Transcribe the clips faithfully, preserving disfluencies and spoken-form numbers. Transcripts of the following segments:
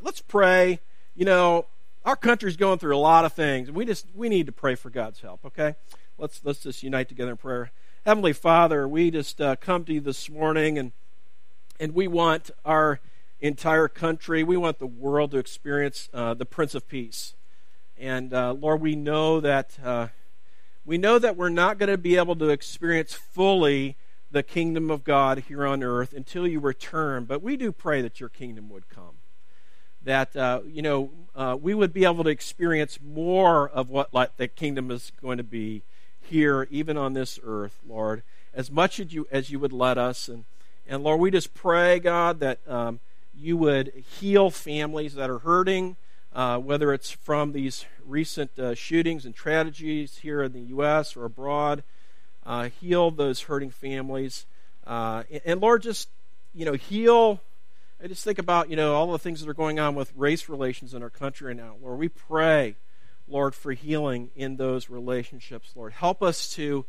let's pray. You know, our country's going through a lot of things, and we just we need to pray for God's help, okay? Let's let's just unite together in prayer. Heavenly Father, we just uh, come to you this morning, and and we want our entire country, we want the world to experience uh, the Prince of Peace. And uh, Lord, we know that uh, we know that we're not going to be able to experience fully the kingdom of God here on earth until you return. But we do pray that your kingdom would come. That, uh, you know, uh, we would be able to experience more of what like, the kingdom is going to be here, even on this earth, Lord, as much as you, as you would let us. And, and Lord, we just pray, God, that um, you would heal families that are hurting, uh, whether it's from these recent uh, shootings and tragedies here in the U S or abroad. Uh, heal those hurting families. Uh, and, and Lord, just, you know, heal... I just think about, you know, all the things that are going on with race relations in our country right now. Lord, we pray, Lord, for healing in those relationships. Lord, help us to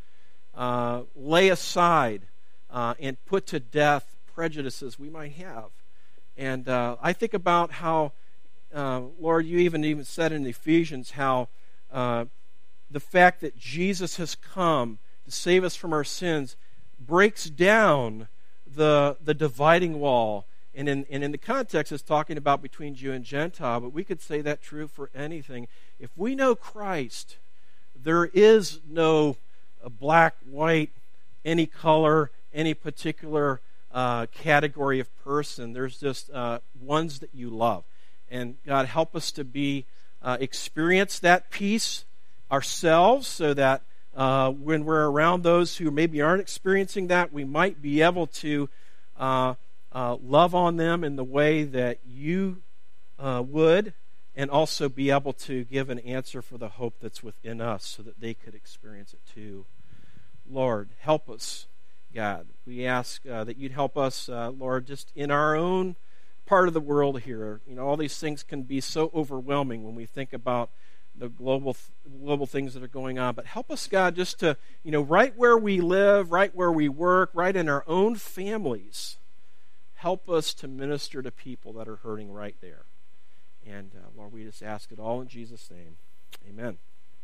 uh, lay aside uh, and put to death prejudices we might have. And uh, I think about how, uh, Lord, you even even said in Ephesians how uh, the fact that Jesus has come to save us from our sins breaks down the the dividing wall. And in, and in the context, it's talking about between Jew and Gentile, but we could say that true for anything. If we know Christ, there is no uh, black, white, any color, any particular uh, category of person. There's just uh, ones that you love. And God, help us to be uh, experience that peace ourselves, so that uh, when we're around those who maybe aren't experiencing that, we might be able to Uh, Uh, love on them in the way that you uh, would, and also be able to give an answer for the hope that's within us so that they could experience it too. Lord, help us, God. We ask uh, that you'd help us, uh, Lord, just in our own part of the world here. You know, all these things can be so overwhelming when we think about the global global things that are going on. But help us, God, just to, you know, right where we live, right where we work, right in our own families, help us to minister to people that are hurting right there. And uh, Lord, we just ask it all in Jesus' name. Amen.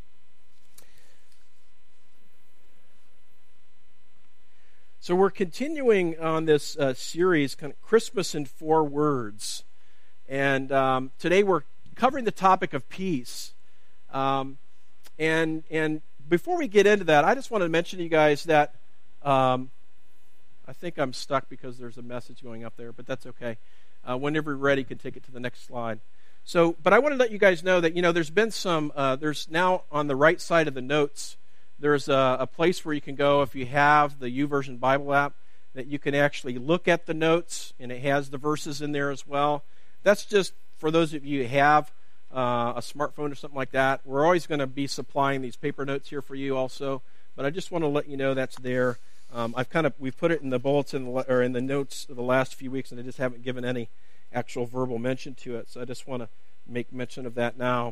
So we're continuing on this uh, series, kind of Christmas in Four Words. And um, today we're covering the topic of peace. Um, and and before we get into that, I just want to mention to you guys that um, I think I'm stuck because there's a message going up there, but that's okay. Uh, whenever you're ready, you can take it to the next slide. So, but I want to let you guys know that, you know, there's been some, uh, there's now on the right side of the notes, there's a, a place where you can go if you have the YouVersion Bible app, that you can actually look at the notes, and it has the verses in there as well. That's just for those of you who have uh, a smartphone or something like that. We're always going to be supplying these paper notes here for you also, but I just want to let you know that's there. Um, I've kind of we've put it in the bulletin or in the notes of the last few weeks, and I just haven't given any actual verbal mention to it. So I just want to make mention of that now.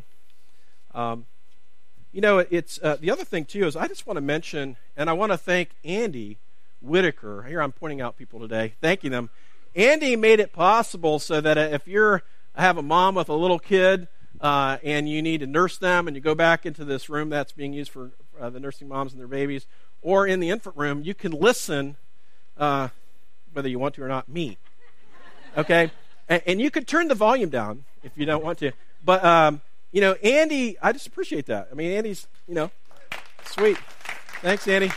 Um, you know, it's uh, the other thing too is I just want to mention, and I want to thank Andy Whitaker. Here I'm pointing out people today, thanking them. Andy made it possible so that if you're have a mom with a little kid uh, and you need to nurse them, and you go back into this room that's being used for uh, the nursing moms and their babies, or in the infant room, you can listen, uh, whether you want to or not, me. Okay? And, and you could turn the volume down if you don't want to. But, um, you know, Andy, I just appreciate that. I mean, Andy's, you know, sweet. Thanks, Andy.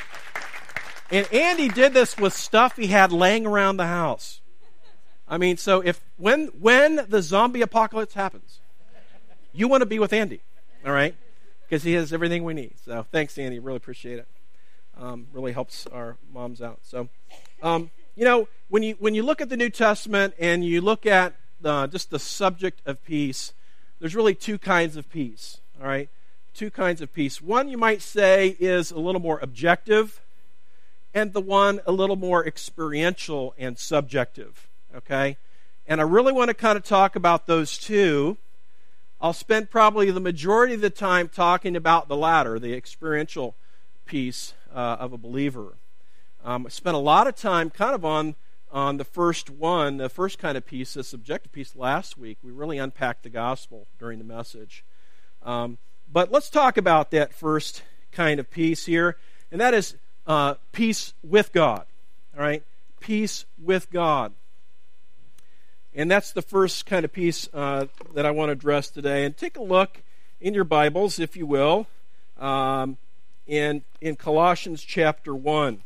And Andy did this with stuff he had laying around the house. I mean, so if when when the zombie apocalypse happens, you want to be with Andy, all right? Because he has everything we need. So thanks, Andy. Really appreciate it. Um, really helps our moms out. So, um, you know, when you when you look at the New Testament and you look at the, just the subject of peace, there's really two kinds of peace. All right, two kinds of peace. One you might say is a little more objective, and the one a little more experiential and subjective. Okay, and I really want to kind of talk about those two. I'll spend probably the majority of the time talking about the latter, the experiential piece uh, of a believer. Um, I spent a lot of time kind of on on the first one, the first kind of peace, the subjective peace last week. We really unpacked the gospel during the message. Um, but let's talk about that first kind of peace here, and that is uh, peace with God. All right? Peace with God. And that's the first kind of peace uh, that I want to address today. And take a look in your Bibles, if you will, um, in, in Colossians chapter one.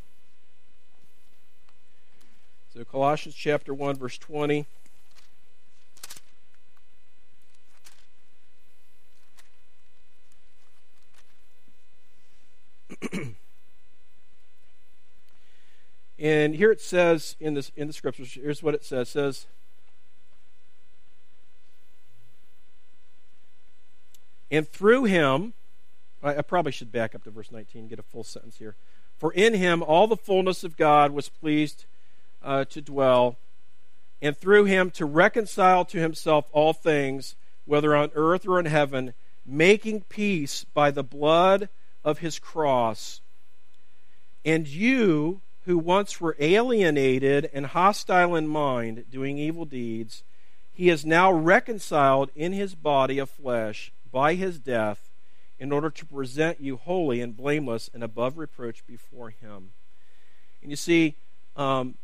So Colossians chapter one, verse twenty. And here it says in this in the scriptures, here's what it says. It says, and through him, I, I probably should back up to verse nineteen, get a full sentence here. For in him all the fullness of God was pleased uh, to dwell, and through him to reconcile to himself all things, whether on earth or in heaven, making peace by the blood of his cross. And you, who once were alienated and hostile in mind, doing evil deeds, he is now reconciled in his body of flesh by his death, in order to present you holy and blameless and above reproach before him. And you see, um,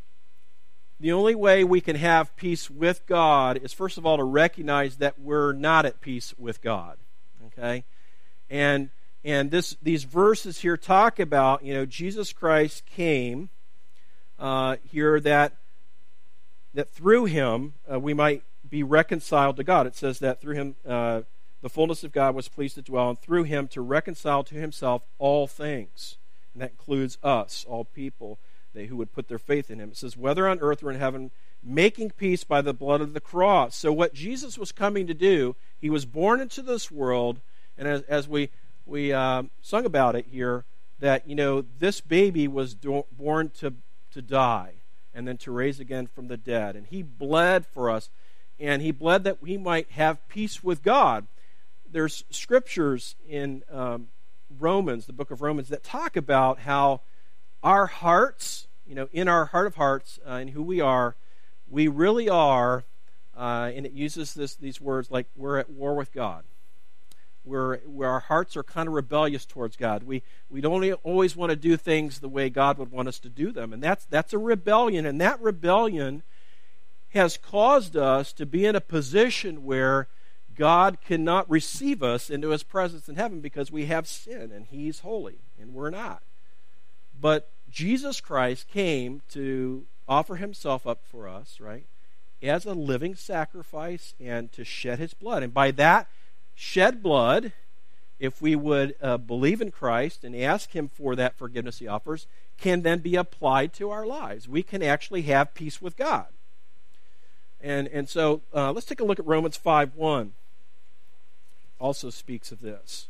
the only way we can have peace with God is, first of all, to recognize that we're not at peace with God. Okay? And And this, these verses here talk about, you know, Jesus Christ came uh, here that that through him uh, we might be reconciled to God. It says that through him uh, the fullness of God was pleased to dwell, and through him to reconcile to himself all things. And that includes us, all people they, who would put their faith in him. It says, whether on earth or in heaven, making peace by the blood of the cross. So what Jesus was coming to do, he was born into this world, and as, as we We uh, sung about it here, that, you know, this baby was do- born to, to die and then to raise again from the dead. And he bled for us, and he bled that we might have peace with God. There's scriptures in um, Romans, the book of Romans, that talk about how our hearts, you know, in our heart of hearts, uh, and who we are, we really are, uh, and it uses this these words like we're at war with God. Where, where our hearts are kind of rebellious towards God. We we don't always want to do things the way God would want us to do them. And that's that's a rebellion. And that rebellion has caused us to be in a position where God cannot receive us into his presence in heaven because we have sin and he's holy and we're not. But Jesus Christ came to offer himself up for us, right, as a living sacrifice and to shed his blood. And by that shed blood, if we would uh, believe in Christ and ask him for that forgiveness he offers, can then be applied to our lives. We can actually have peace with God. And and so uh, let's take a look at Romans five one. Also speaks of this.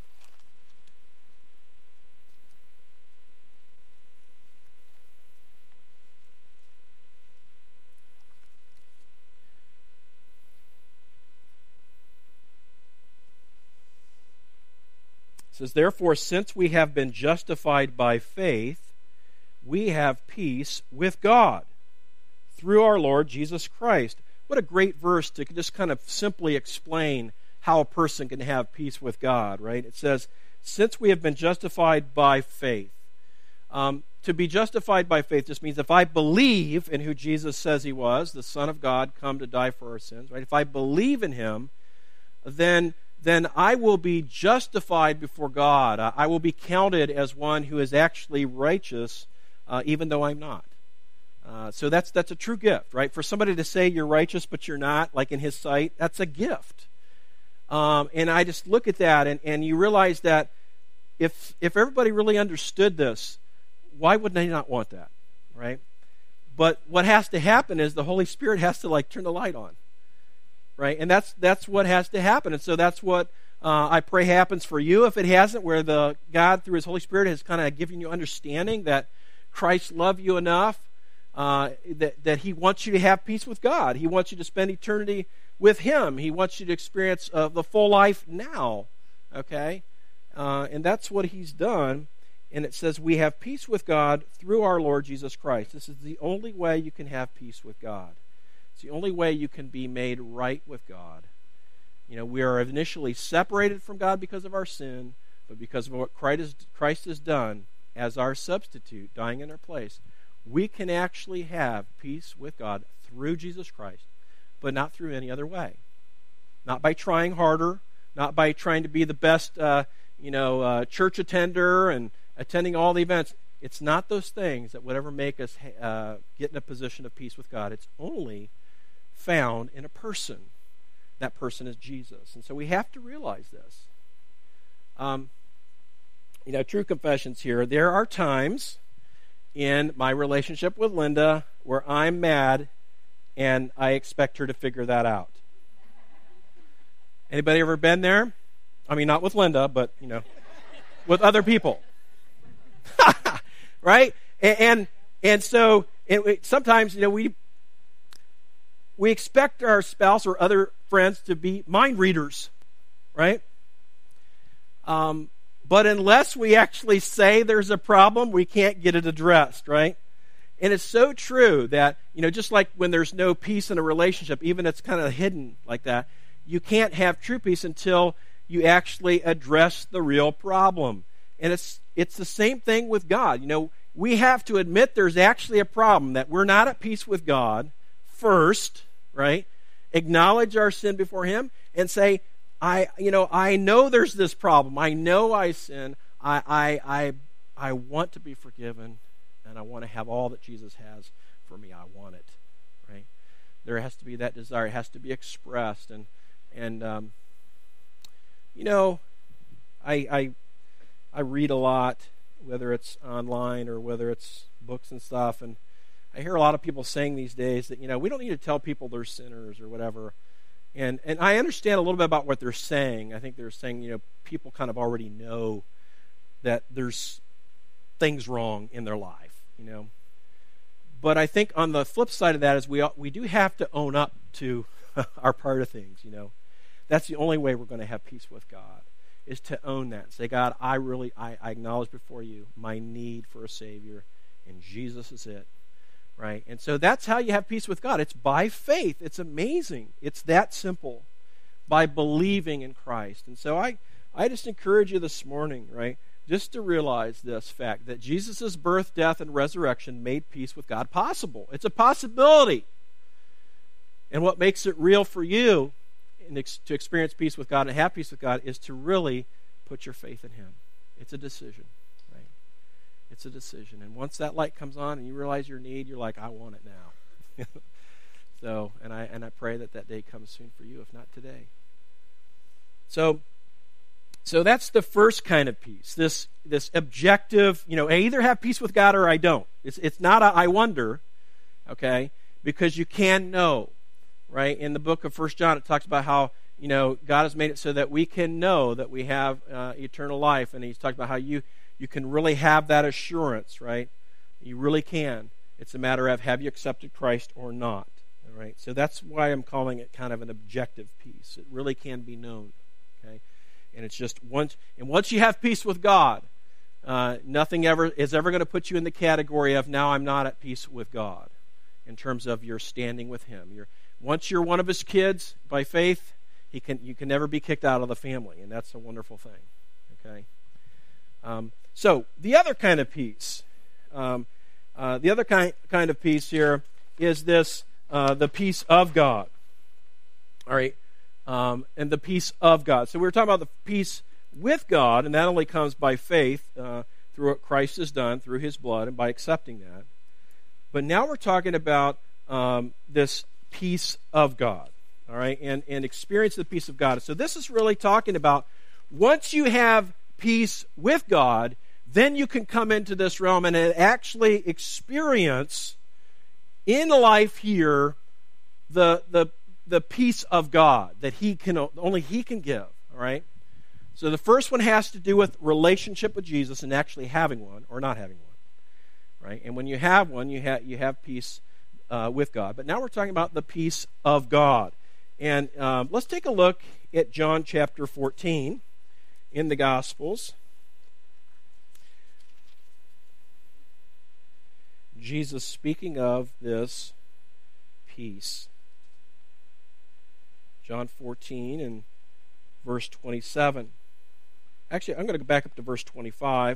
It says, therefore, since we have been justified by faith, we have peace with God through our Lord Jesus Christ. What a great verse to just kind of simply explain how a person can have peace with God, right? It says, since we have been justified by faith. Um, to be justified by faith just means if I believe in who Jesus says he was, the Son of God, come to die for our sins, right? If I believe in him, then... then I will be justified before God. I will be counted as one who is actually righteous, uh, even though I'm not. Uh, so that's that's a true gift, right? For somebody to say you're righteous but you're not, like in his sight, that's a gift. Um, and I just look at that, and, and you realize that if if everybody really understood this, why would they not want that, right? But what has to happen is the Holy Spirit has to like turn the light on. Right, and that's that's what has to happen, and so that's what uh, I pray happens for you. If it hasn't, where the God through His Holy Spirit has kind of given you understanding that Christ loved you enough uh, that that He wants you to have peace with God. He wants you to spend eternity with Him. He wants you to experience uh, the full life now. Okay, uh, and that's what He's done. And it says, we have peace with God through our Lord Jesus Christ. This is the only way you can have peace with God. It's the only way you can be made right with God. You know, we are initially separated from God because of our sin, but because of what Christ has done as our substitute, dying in our place, we can actually have peace with God through Jesus Christ, but not through any other way. Not by trying harder, not by trying to be the best, uh, you know, uh, church attender and attending all the events. It's not those things that would ever make us uh, get in a position of peace with God. It's only found in a person. That person is Jesus. And so we have to realize this. Um, you know, true confessions here. There are times in my relationship with Linda where I'm mad and I expect her to figure that out. Anybody ever been there? I mean, not with Linda, but, you know, with other people. Right? And, and and so it, it, sometimes, you know, we we expect our spouse or other friends to be mind readers, right? Um, but unless we actually say there's a problem, we can't get it addressed, right? And it's so true that, you know, just like when there's no peace in a relationship, even it's kind of hidden like that, you can't have true peace until you actually address the real problem. And it's it's the same thing with God. You know, we have to admit there's actually a problem, that we're not at peace with God first, right? Acknowledge our sin before Him and say, I, you know, I know there's this problem. I know I sin. I, I, I, I want to be forgiven, and I want to have all that Jesus has for me. I want it, right? There has to be that desire. It has to be expressed, and and um, you know, I, I, I read a lot, whether it's online or whether it's books and stuff, and I hear a lot of people saying these days that, you know, we don't need to tell people they're sinners or whatever. And and I understand a little bit about what they're saying. I think they're saying, you know, people kind of already know that there's things wrong in their life, you know. But I think on the flip side of that is we we do have to own up to our part of things, you know. That's the only way we're going to have peace with God, is to own that and say, God, I really, I, I acknowledge before you my need for a Savior, and Jesus is it. Right? And so that's how you have peace with God. It's by faith. It's amazing. It's that simple. By believing in Christ. And so I, I just encourage you this morning, right, just to realize this fact, that Jesus' birth, death, and resurrection made peace with God possible. It's a possibility. And what makes it real for you and ex- to experience peace with God and have peace with God is to really put your faith in Him. It's a decision. It's a decision. And once that light comes on and you realize your need, you're like, I want it now. so, and I and I pray that that day comes soon for you, if not today. So, so that's the first kind of peace. This this objective, you know, I either have peace with God or I don't. It's it's not a I wonder, okay? Because you can know, right? In the book of First John, it talks about how, you know, God has made it so that we can know that we have uh, eternal life, and He's talked about how you. You can really have that assurance, right? You really can. It's a matter of, have you accepted Christ or not? All right. So that's why I'm calling it kind of an objective peace. It really can be known. Okay. And it's just once, and once you have peace with God, uh, nothing ever is ever going to put you in the category of, now I'm not at peace with God, in terms of your standing with Him. You're once you're one of His kids by faith, He can you can never be kicked out of the family, and that's a wonderful thing. Okay. Um, So the other kind of peace, um, uh, the other kind kind of peace here is this: uh, the peace of God. All right, um, and the peace of God. So we were talking about the peace with God, and that only comes by faith uh, through what Christ has done through His blood, and by accepting that. But now we're talking about um, this peace of God. All right, and and experience the peace of God. So this is really talking about once you have peace with God, then you can come into this realm and actually experience in life here the the the peace of God that He can only He can give. All right. So the first one has to do with relationship with Jesus and actually having one or not having one. Right. And when you have one, you have you have peace uh, with God. But now we're talking about the peace of God. And um, let's take a look at John chapter fourteen. In the Gospels. Jesus speaking of this peace. John fourteen and verse twenty-seven. Actually, I'm going to go back up to verse twenty-five.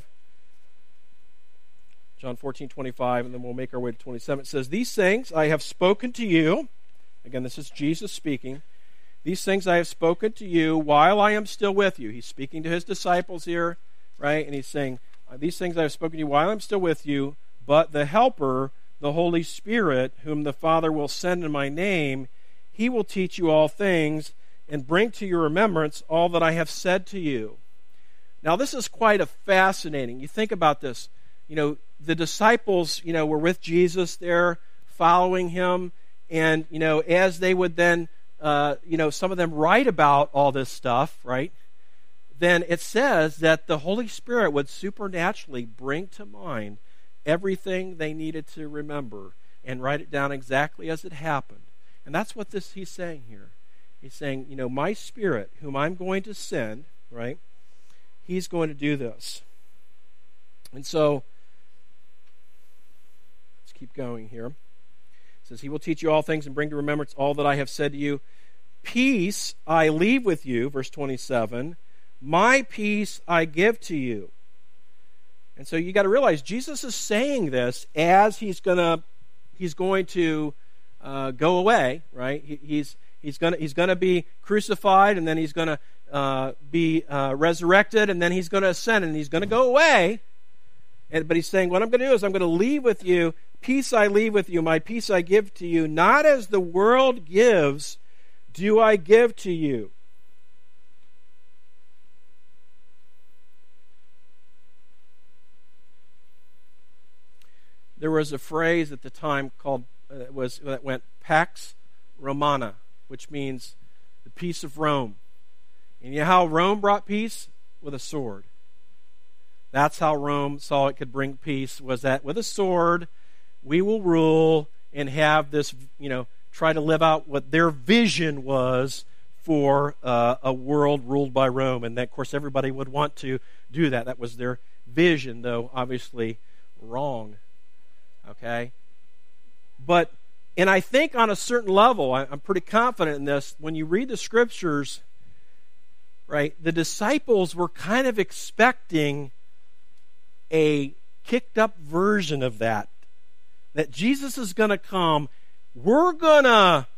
John fourteen, twenty-five, and then we'll make our way to twenty-seven. It says, "These things I have spoken to you." Again, this is Jesus speaking. "These things I have spoken to you while I am still with you." He's speaking to his disciples here, right? And he's saying, "These things I have spoken to you while I'm still with you, but the Helper, the Holy Spirit, whom the Father will send in my name, he will teach you all things and bring to your remembrance all that I have said to you." Now, this is quite a fascinating. You think about this. You know, the disciples, you know, were with Jesus there, following him, and, you know, as they would then, uh, you know, some of them write about all this stuff, right? Then it says that the Holy Spirit would supernaturally bring to mind everything they needed to remember and write it down exactly as it happened. And that's what this he's saying here. He's saying, you know, my Spirit, whom I'm going to send, right, he's going to do this. And so, let's keep going here. It says, "He will teach you all things and bring to remembrance all that I have said to you. Peace I leave with you," verse twenty-seven, "my peace I give to you." And so you got to realize Jesus is saying this as he's gonna he's going to uh, go away, right? He, he's he's gonna he's gonna be crucified, and then he's gonna uh, be uh, resurrected, and then he's gonna ascend, and he's gonna go away. And but he's saying, what I'm going to do is I'm going to leave with you. Peace I leave with you. My peace I give to you. Not as the world gives, do I give to you. There was a phrase at the time called uh, was that went Pax Romana, which means the peace of Rome. And you know how Rome brought peace? With a sword. That's how Rome saw it could bring peace, was that with a sword, we will rule and have this, you know, try to live out what their vision was for uh, a world ruled by Rome. And that, of course, everybody would want to do that. That was their vision, though obviously wrong. Okay? But, and I think on a certain level, I'm pretty confident in this, when you read the Scriptures, right, the disciples were kind of expecting a kicked up version of that. That Jesus is going to come. We're going to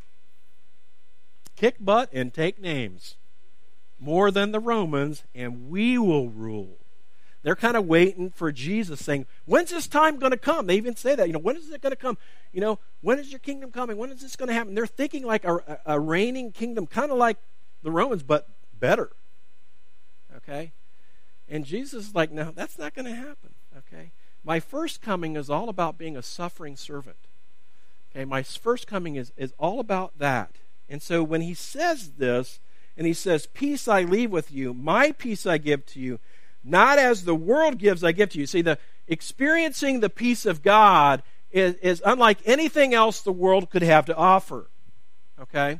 kick butt and take names more than the Romans, and we will rule. They're kind of waiting for Jesus, saying, when's this time going to come? They even say that, you know, when is it going to come? You know, when is your kingdom coming? When is this going to happen? They're thinking like a, a reigning kingdom, kind of like the Romans, but better. Okay? And Jesus is like, no, that's not going to happen. Okay? My first coming is all about being a suffering servant. Okay? My first coming is, is all about that. And so when he says this, and he says, peace I leave with you, my peace I give to you, not as the world gives I give to you. See, the experiencing the peace of God is, is unlike anything else the world could have to offer. Okay?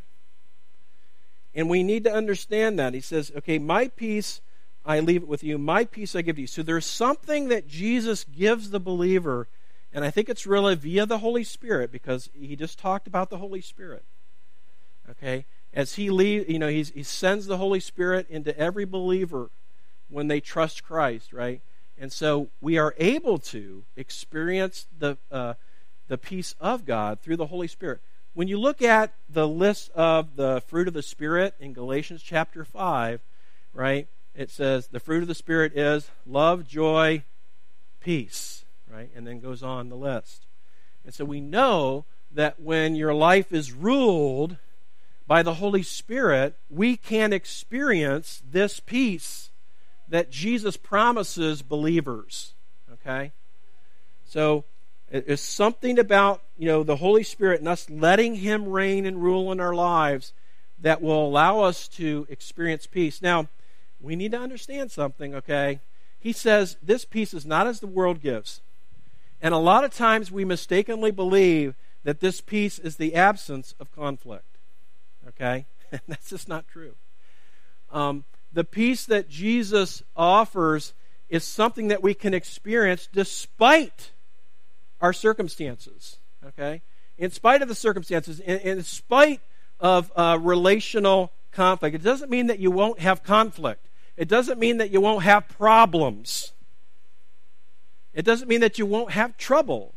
And we need to understand that. He says, okay, my peace I leave it with you, my peace I give to you. So there's something that Jesus gives the believer, and I think it's really via the Holy Spirit, because he just talked about the Holy Spirit. Okay? As he leave, you know, he's, he sends the Holy Spirit into every believer when they trust Christ, right? And so we are able to experience the uh, the peace of God through the Holy Spirit. When you look at the list of the fruit of the Spirit in Galatians chapter five, right? It says the fruit of the Spirit is love, joy, peace, right? And then goes on the list. And so we know that when your life is ruled by the Holy Spirit, we can experience this peace that Jesus promises believers. Okay? So it's something about, you know, the Holy Spirit and us letting Him reign and rule in our lives that will allow us to experience peace. Now, we need to understand something, okay? He says this peace is not as the world gives. And a lot of times we mistakenly believe that this peace is the absence of conflict. Okay? That's just not true. Um, the peace that Jesus offers is something that we can experience despite our circumstances, okay? In spite of the circumstances, in, in spite of uh, relational conflict. It doesn't mean that you won't have conflict. It doesn't mean that you won't have problems. It doesn't mean that you won't have trouble.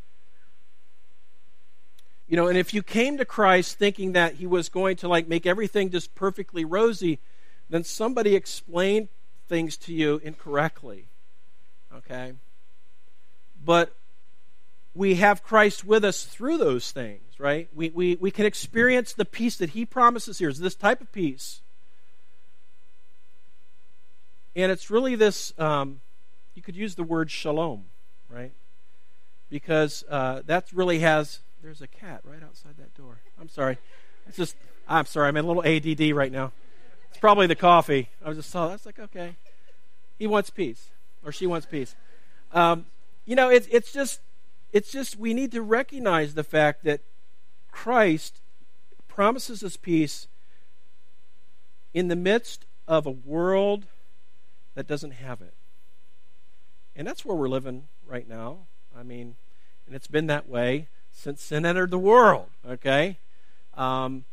You know, and if you came to Christ thinking that he was going to like make everything just perfectly rosy, then somebody explained things to you incorrectly. Okay? But we have Christ with us through those things, right? We, we, we can experience the peace that he promises here. Is this type of peace. And it's really this, um, you could use the word shalom, right? Because uh, that really has, there's a cat right outside that door. I'm sorry. It's just, I'm sorry, I'm in a little A D D right now. It's probably the coffee. I was just saw, that's like, okay. He wants peace, or she wants peace. Um, you know, it's it's just, it's just, we need to recognize the fact that Christ promises us peace in the midst of a world that doesn't have it. And that's where we're living right now. I mean, and it's been that way since sin entered the world, okay? Um,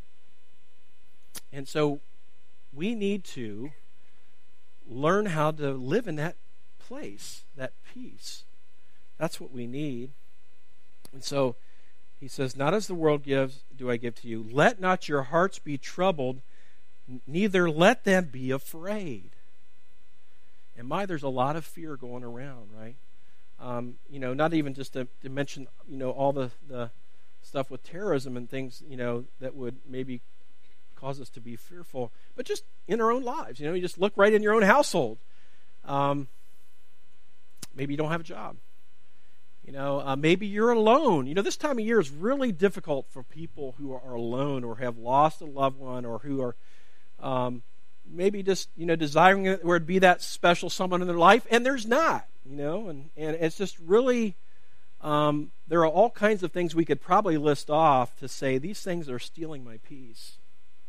and so we need to learn how to live in that place, that peace. That's what we need. And so he says, not as the world gives, do I give to you. Let not your hearts be troubled, neither let them be afraid. And my, there's a lot of fear going around, right? Um, you know, not even just to, to mention, you know, all the, the stuff with terrorism and things, you know, that would maybe cause us to be fearful, but just in our own lives. You know, you just look right in your own household. Um, maybe you don't have a job. You know, uh, maybe you're alone. You know, this time of year is really difficult for people who are alone or have lost a loved one or who are um, maybe just, you know, desiring it where it'd be that special someone in their life, and there's not, you know, and, and it's just really, um, there are all kinds of things we could probably list off to say these things are stealing my peace.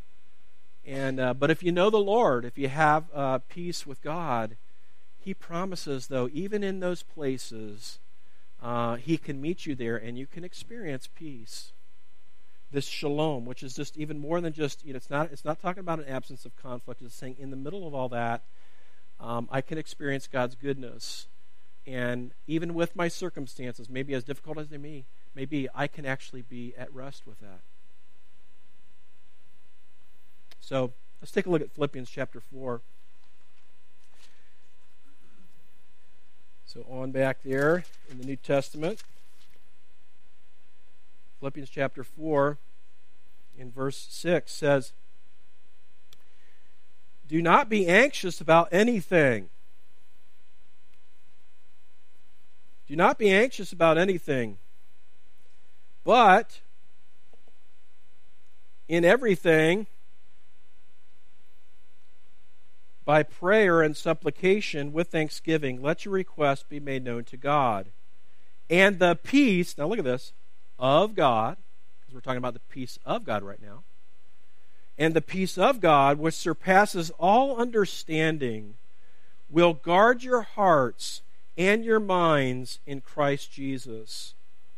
And uh, but if you know the Lord, if you have uh, peace with God, he promises, though, even in those places, uh, he can meet you there and you can experience peace. This shalom, which is just even more than just, you know, it's not it's not talking about an absence of conflict. It's saying in the middle of all that, um, I can experience God's goodness. And even with my circumstances, maybe as difficult as they may, may be, I can actually be at rest with that. So let's take a look at Philippians chapter four. So on back there in the New Testament, Philippians chapter four, in verse six, says, do not be anxious about anything. Do not be anxious about anything, but in everything, by prayer and supplication with thanksgiving, let your requests be made known to God. And the peace, now look at this, of God, because we're talking about the peace of God right now, and the peace of God, which surpasses all understanding, will guard your hearts and your minds in Christ Jesus.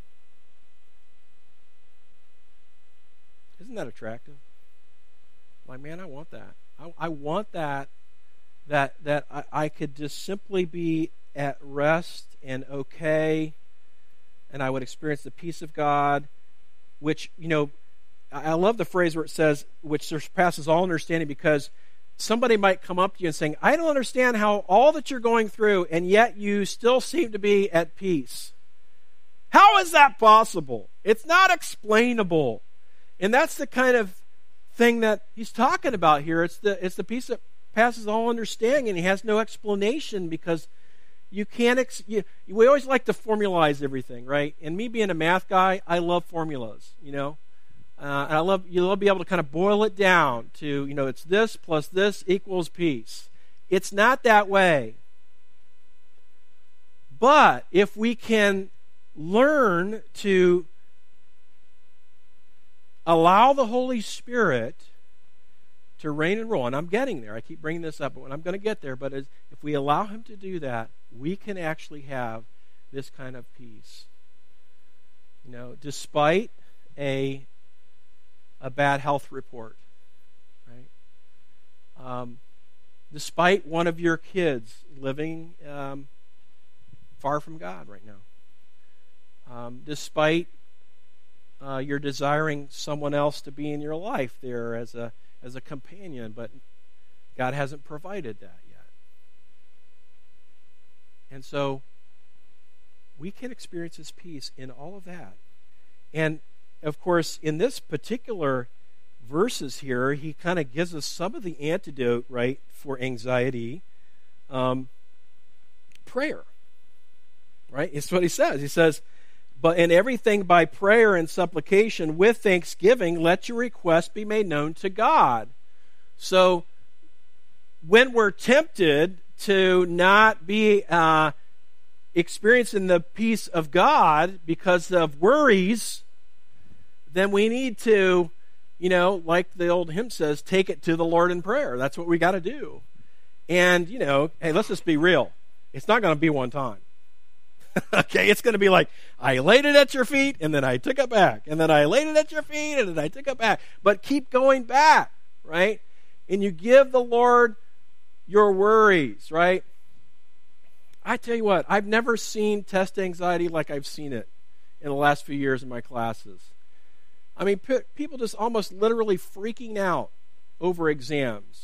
Isn't that attractive? Like, man, I want that. I, I want that. That that I, I could just simply be at rest and okay, and I would experience the peace of God, which, you know, I love the phrase where it says, which surpasses all understanding, because somebody might come up to you and saying, I don't understand how all that you're going through, and yet you still seem to be at peace. How is that possible? It's not explainable. And that's the kind of thing that he's talking about here. It's the it's the peace that passes all understanding, and he has no explanation, because you can't ex- you, we always like to formalize everything, right? And me being a math guy, I love formulas, you know, uh, and I love you love to be able to kind of boil it down to, you know, it's this plus this equals peace. It's not that way. But if we can learn to allow the Holy Spirit to reign and rule, and I'm getting there. I keep bringing this up, but when I'm going to get there. But as, if we allow him to do that, we can actually have this kind of peace. You know, despite a a bad health report, right? Um, despite one of your kids living um, far from God right now, um, despite uh, you're desiring someone else to be in your life there as a as a companion, but God hasn't provided that yet. And so we can experience His peace in all of that. And of course, in this particular verses here, he kind of gives us some of the antidote, right, for anxiety. Um, prayer, right? It's what he says. He says, but in everything by prayer and supplication with thanksgiving, let your requests be made known to God. So when we're tempted to not be uh, experiencing the peace of God because of worries, then we need to, you know, like the old hymn says, take it to the Lord in prayer. That's what we got to do. And, you know, hey, let's just be real. It's not going to be one time. Okay, it's going to be like, I laid it at your feet, and then I took it back. And then I laid it at your feet, and then I took it back. But keep going back, right? And you give the Lord your worries, right? I tell you what, I've never seen test anxiety like I've seen it in the last few years in my classes. I mean, p- people just almost literally freaking out over exams.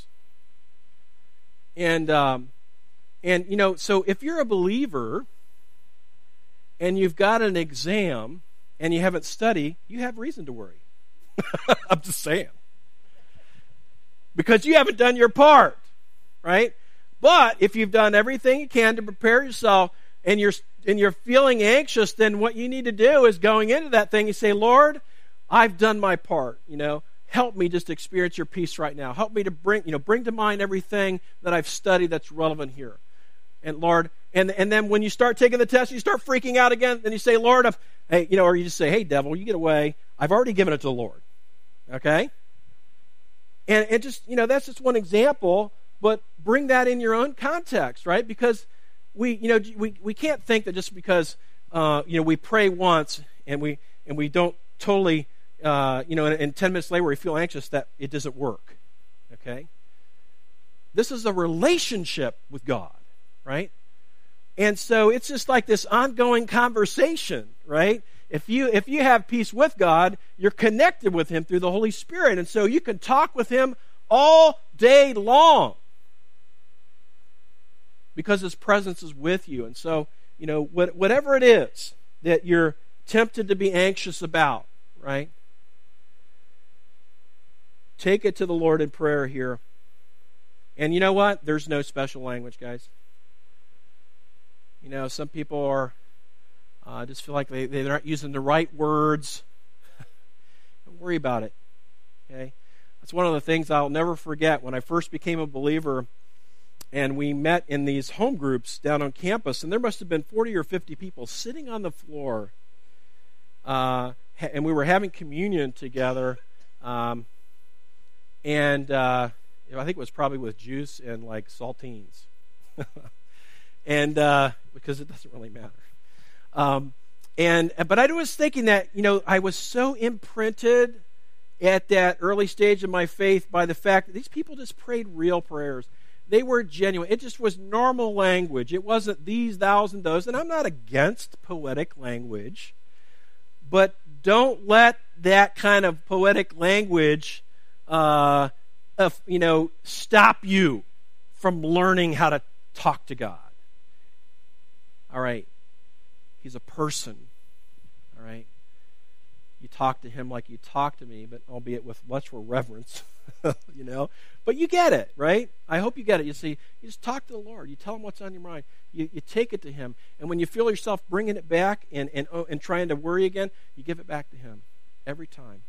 And, um, and you know, so if you're a believer and you've got an exam and you haven't studied, you have reason to worry. I'm just saying. Because you haven't done your part, right? But if you've done everything you can to prepare yourself and you're, and you're feeling anxious, then what you need to do is going into that thing, you say, Lord, I've done my part, you know. Help me just experience your peace right now. Help me to bring, you know, bring to mind everything that I've studied that's relevant here. And Lord, and and then when you start taking the test, you start freaking out again, then you say, Lord, I've, hey, you know, or you just say, hey, devil, you get away. I've already given it to the Lord. Okay? And and just, you know, that's just one example, but bring that in your own context, right? Because we, you know, we, we can't think that just because, uh, you know, we pray once and we and we don't totally, uh, you know, and, and ten minutes later we feel anxious, that it doesn't work. Okay? This is a relationship with God, right? And so it's just like this ongoing conversation, right? If you if you have peace with God, you're connected with Him through the Holy Spirit. And so you can talk with Him all day long because His presence is with you. And so, you know, what, whatever it is that you're tempted to be anxious about, right? Take it to the Lord in prayer here. And you know what? There's no special language, guys. You know, some people are uh, just feel like they, they're not using the right words. Don't worry about it. Okay? That's one of the things I'll never forget. When I first became a believer and we met in these home groups down on campus, and there must have been forty or fifty people sitting on the floor, uh, and we were having communion together, um, and uh, I think it was probably with juice and like saltines. And uh, because it doesn't really matter. Um, and but I was thinking that, you know, I was so imprinted at that early stage of my faith by the fact that these people just prayed real prayers. They were genuine. It just was normal language. It wasn't these, thous, and those. And I'm not against poetic language. But don't let that kind of poetic language, uh, of, you know, stop you from learning how to talk to God. All right. He's a person. All right. You talk to Him like you talk to me, but albeit with much more reverence, you know. But you get it, right? I hope you get it. You see, you just talk to the Lord. You tell Him what's on your mind. You, you take it to Him. And when you feel yourself bringing it back and, and, and trying to worry again, you give it back to Him every time.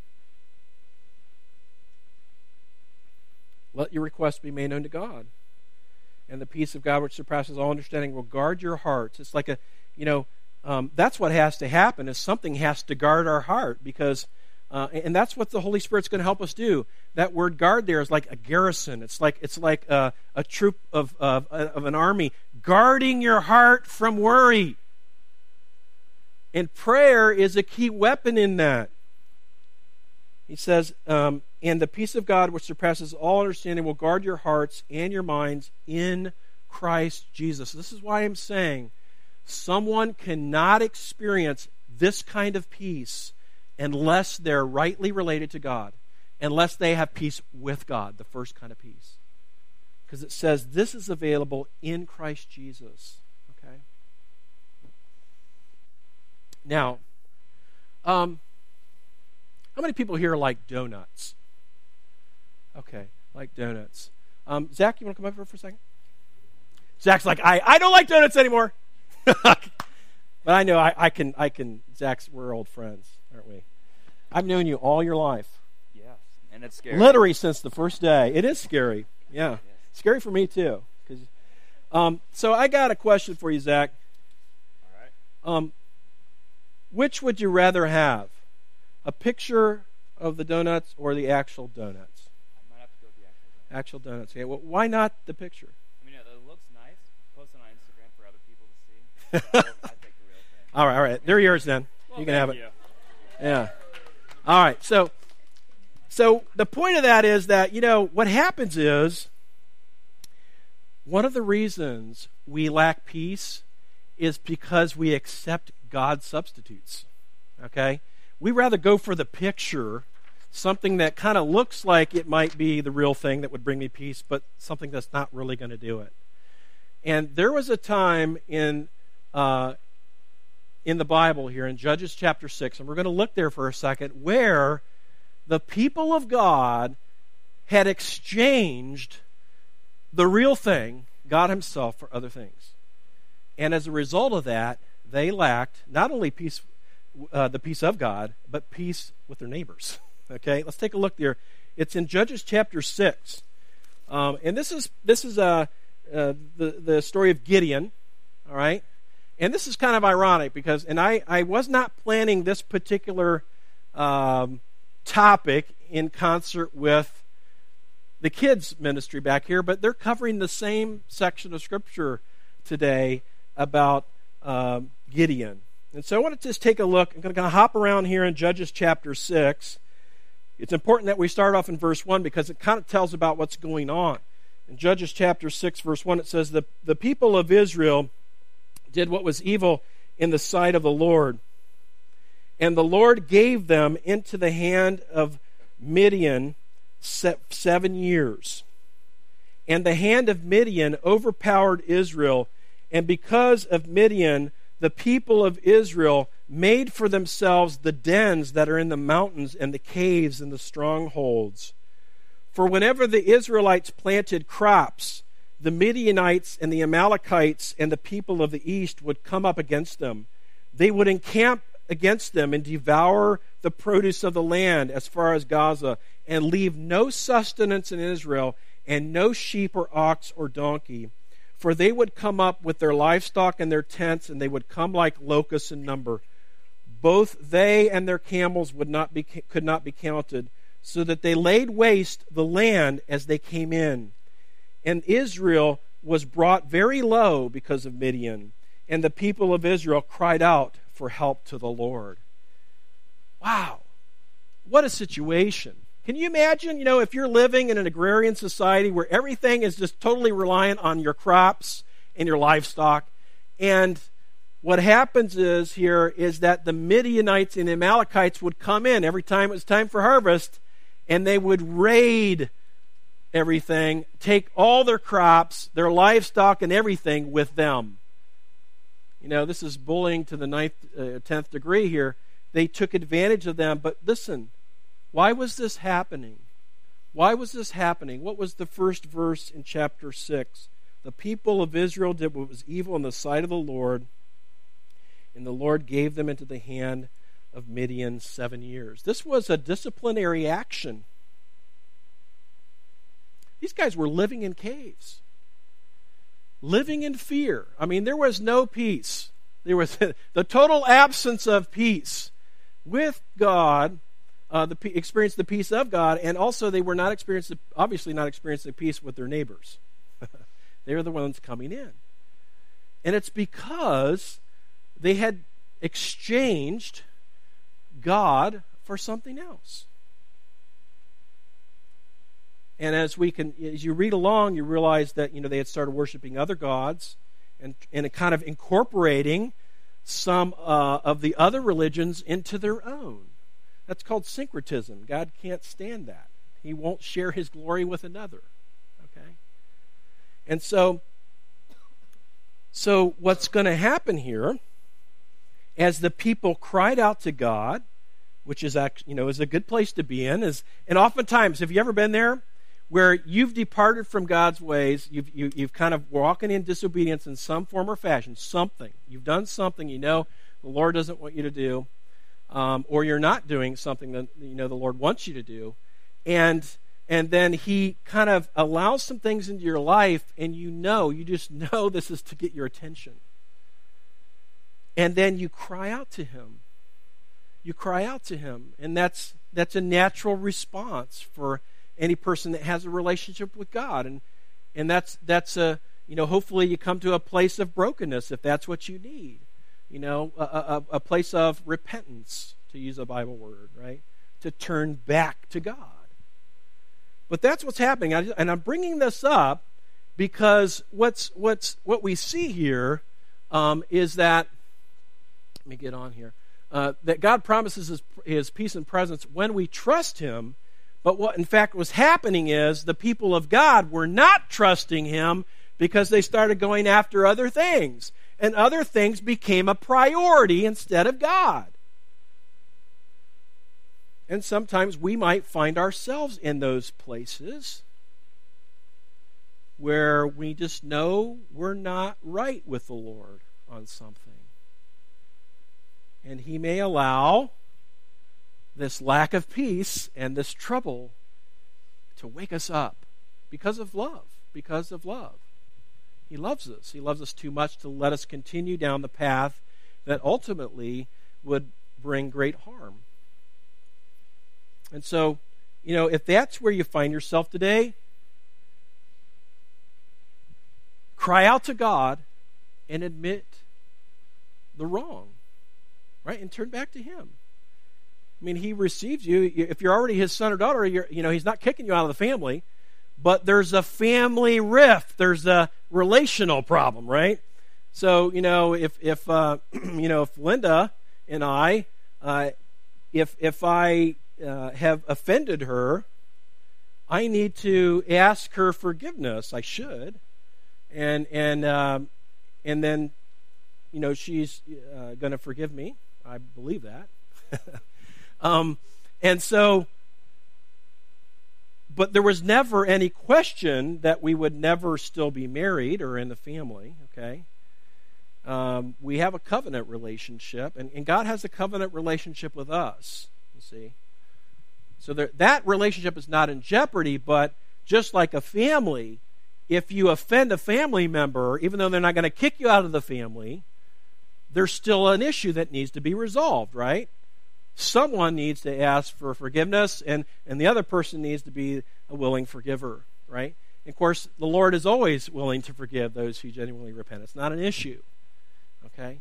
Let your requests be made known to God. And the peace of God which surpasses all understanding will guard your hearts. It's like a, you know, um, that's what has to happen, is something has to guard our heart, because, uh, and that's what the Holy Spirit's going to help us do. That word guard there is like a garrison. It's like it's like a, a troop of, of of an army guarding your heart from worry. And prayer is a key weapon in that. He says, um, and the peace of God, which surpasses all understanding, will guard your hearts and your minds in Christ Jesus. This is why I'm saying someone cannot experience this kind of peace unless they're rightly related to God, unless they have peace with God, the first kind of peace. Because it says this is available in Christ Jesus. Okay? Now, um, how many people here like donuts? Okay, like donuts. Um, Zach, you want to come over for a second? Zach's like, I, I don't like donuts anymore. But I know I, I can, I can, Zach's, we're old friends, aren't we? I've known you all your life. Yes, and it's scary. Literally since the first day. It is scary. Yeah. Yes. Scary for me too. 'Cause, um, so I got a question for you, Zach. All right. Um, which would you rather have? A picture of the donuts or the actual donuts? I might have to go with the actual donuts. Actual donuts. Okay. Well, why not the picture? I mean, it looks nice. Post it on Instagram for other people to see. But I take the real thing. All right. All right. They're yours then. Well, you can have it. you. Yeah. All right. So, so the point of that is that, you know, what happens is one of the reasons we lack peace is because we accept God's substitutes. Okay? We rather go for the picture, something that kind of looks like it might be the real thing that would bring me peace, but something that's not really going to do it. And there was a time in uh, in the Bible here, in Judges chapter six, and we're going to look there for a second, where the people of God had exchanged the real thing, God himself, for other things. And as a result of that, they lacked not only peace, uh, the peace of God, but peace with their neighbors. Okay, let's take a look there. It's in Judges chapter six. Um, and this is this is uh, uh, the, the story of Gideon, all right? And this is kind of ironic because, and I, I was not planning this particular um, topic in concert with the kids' ministry back here, but they're covering the same section of Scripture today about um, Gideon. And so I want to just take a look. I'm going to kind of hop around here in Judges chapter six. It's important that we start off in verse one because it kind of tells about what's going on. In Judges chapter six, verse one, it says, The, the people of Israel did what was evil in the sight of the Lord. And the Lord gave them into the hand of Midian seven years. And the hand of Midian overpowered Israel. And because of Midian, the people of Israel made for themselves the dens that are in the mountains and the caves and the strongholds. For whenever the Israelites planted crops, the Midianites and the Amalekites and the people of the east would come up against them. They would encamp against them and devour the produce of the land as far as Gaza, and leave no sustenance in Israel, and no sheep or ox or donkey. For they would come up with their livestock and their tents, and they would come like locusts in number. Both they and their camels would not be could not be counted, so that they laid waste the land as they came in. And Israel was brought very low because of Midian, and the people of Israel cried out for help to the Lord. Wow, what a situation. Can you imagine, you know, if you're living in an agrarian society where everything is just totally reliant on your crops and your livestock, and what happens is here is that the Midianites and Amalekites would come in every time it was time for harvest, and they would raid everything, take all their crops, their livestock, and everything with them. You know, this is bullying to the ninth, uh, tenth degree here. They took advantage of them, but listen, why was this happening? Why was this happening? What was the first verse in chapter six? The people of Israel did what was evil in the sight of the Lord, and the Lord gave them into the hand of Midian seven years. This was a disciplinary action. These guys were living in caves, living in fear. I mean, there was no peace. There was the total absence of peace with God. Uh, the experienced the peace of God, and also they were not experiencing, obviously not experiencing peace with their neighbors. They were the ones coming in, and it's because they had exchanged God for something else. And as we can, as you read along, you realize that, you know, they had started worshiping other gods and and kind of incorporating some uh, of the other religions into their own. That's called syncretism. God can't stand that. He won't share his glory with another. Okay? And so, so what's going to happen here, as the people cried out to God, which is actually, you know, is a good place to be in, is, and oftentimes, have you ever been there, where you've departed from God's ways, you've, you, you've kind of walking in disobedience in some form or fashion, something. You've done something you know the Lord doesn't want you to do, um, or you're not doing something that you know the Lord wants you to do, and and then He kind of allows some things into your life, and you know, you just know this is to get your attention. And then you cry out to Him. You cry out to Him, and that's that's a natural response for any person that has a relationship with God, and and that's that's a you know hopefully you come to a place of brokenness if that's what you need, you know a, a, a place of repentance, to use a Bible word, right? To turn back to God. But that's what's happening, I, and I'm bringing this up because what's what's what we see here um, is that let me get on here uh, that God promises his, his peace and presence when we trust Him. But what in fact was happening is the people of God were not trusting Him because they started going after other things. And other things became a priority instead of God. And sometimes we might find ourselves in those places where we just know we're not right with the Lord on something. And He may allow this lack of peace and this trouble to wake us up because of love, because of love. He loves us. He loves us too much to let us continue down the path that ultimately would bring great harm. And so, you know, if that's where you find yourself today, cry out to God and admit the wrong, right? And turn back to Him. I mean, He receives you. If you're already His son or daughter, you're, you know, He's not kicking you out of the family. But there's a family rift. There's a relational problem, right? So, you know, if if uh, you know, if Linda and I, uh, if if I uh, have offended her, I need to ask her forgiveness. I should, and and um, and then, you know, she's uh, going to forgive me. I believe that. Um, and so, but there was never any question that we would never still be married or in the family, okay? Um, we have a covenant relationship, and, and God has a covenant relationship with us, you see. So there, that relationship is not in jeopardy, but just like a family, if you offend a family member, even though they're not going to kick you out of the family, there's still an issue that needs to be resolved, right? Someone needs to ask for forgiveness, and, and the other person needs to be a willing forgiver, right? And of course, the Lord is always willing to forgive those who genuinely repent. It's not an issue, okay?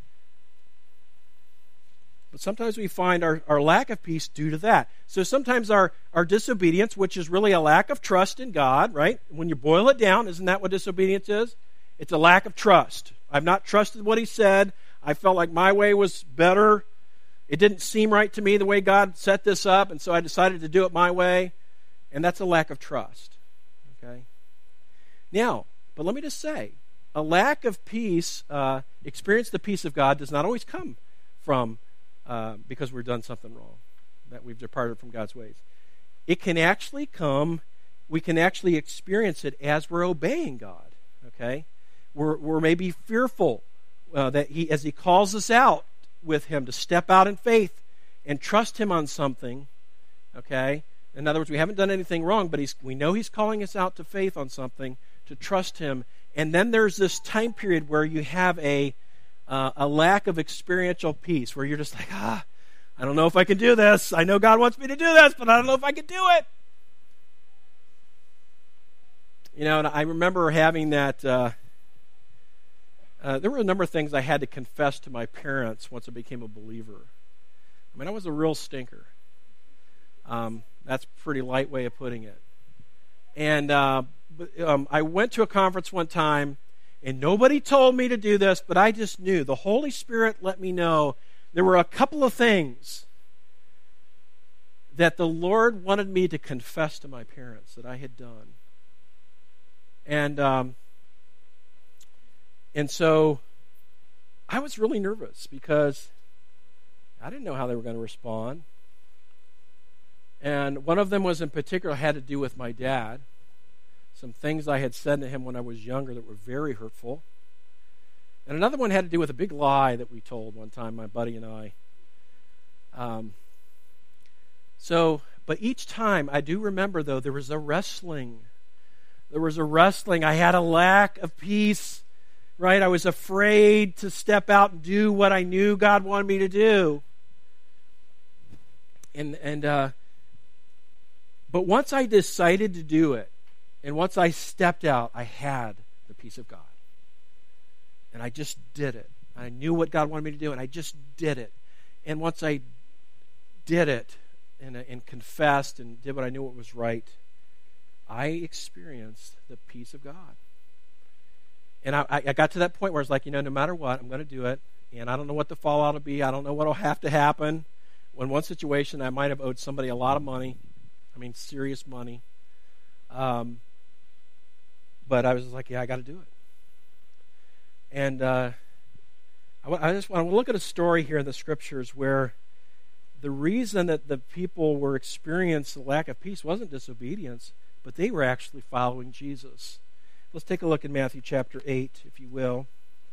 But sometimes we find our, our lack of peace due to that. So sometimes our, our disobedience, which is really a lack of trust in God, right? When you boil it down, isn't that what disobedience is? It's a lack of trust. I've not trusted what He said. I felt like my way was better. It didn't seem right to me the way God set this up, and so I decided to do it my way. And that's a lack of trust. Okay? Now, but let me just say, a lack of peace, uh, experience the peace of God does not always come from uh, because we've done something wrong, that we've departed from God's ways. It can actually come, we can actually experience it as we're obeying God. Okay? We're, we're maybe fearful uh, that He, as He calls us out with Him to step out in faith and trust Him on something, okay? In other words, we haven't done anything wrong, but he's, we know He's calling us out to faith on something, to trust Him. And then there's this time period where you have a uh, a lack of experiential peace, where you're just like, ah, I don't know if I can do this. I know God wants me to do this, but I don't know if I can do it. You know, and I remember having that, uh, uh, there were a number of things I had to confess to my parents once I became a believer. I mean, I was a real stinker. Um, that's a pretty light way of putting it. And uh, um, I went to a conference one time, and nobody told me to do this, but I just knew. The Holy Spirit let me know there were a couple of things that the Lord wanted me to confess to my parents that I had done. And um, and so I was really nervous because I didn't know how they were going to respond. And one of them was in particular had to do with my dad. Some things I had said to him when I was younger that were very hurtful. And another one had to do with a big lie that we told one time, my buddy and I. Um, so, but each time, I do remember, though, there was a wrestling. There was a wrestling. I had a lack of peace, right? I was afraid to step out and do what I knew God wanted me to do. And, and, uh, but once I decided to do it, and once I stepped out, I had the peace of God. And I just did it. I knew what God wanted me to do, and I just did it. And once I did it, and, and confessed, and did what I knew what was right, I experienced the peace of God. And I, I got to that point where I was like, you know, no matter what, I'm going to do it. And I don't know what the fallout will be. I don't know what will have to happen. In one situation, I might have owed somebody a lot of money. I mean, serious money. Um, but I was just like, yeah, I got to do it. And uh, I, I just want to look at a story here in the Scriptures where the reason that the people were experiencing the lack of peace wasn't disobedience, but they were actually following Jesus. Let's take a look at Matthew chapter eight, if you will.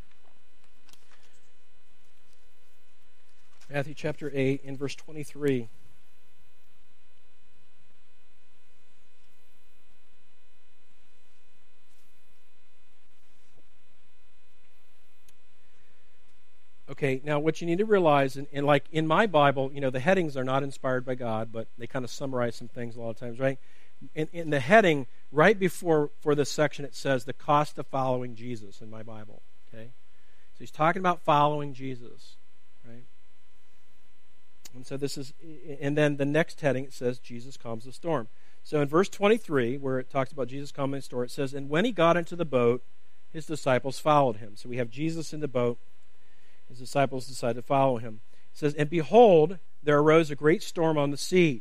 Matthew chapter eight, in verse twenty-three. Okay, now what you need to realize, and, and like in my Bible, you know, the headings are not inspired by God, but they kind of summarize some things a lot of times, right? In, in the heading, right before for this section, it says the cost of following Jesus in my Bible, okay? So he's talking about following Jesus, right? And so this is, and then the next heading, it says Jesus calms the storm. So in verse twenty-three, where it talks about Jesus calming the storm, it says, and when he got into the boat, his disciples followed him. So we have Jesus in the boat. His disciples decided to follow him. It says, and behold, there arose a great storm on the sea,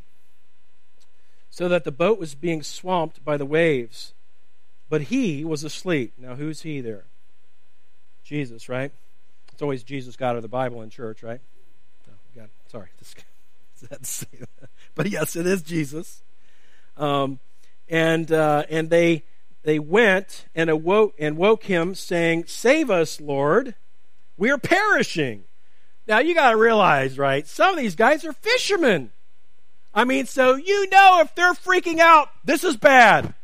so that the boat was being swamped by the waves. But he was asleep. Now, who's he there? Jesus, right? It's always Jesus, God, or the Bible in church, right? No, God, sorry. This, had to say that. But yes, it is Jesus. Um, and uh, and they they went and awoke and woke him, saying, save us, Lord. We are perishing. Now, you got to realize, right, some of these guys are fishermen. I mean, so you know if they're freaking out, this is bad.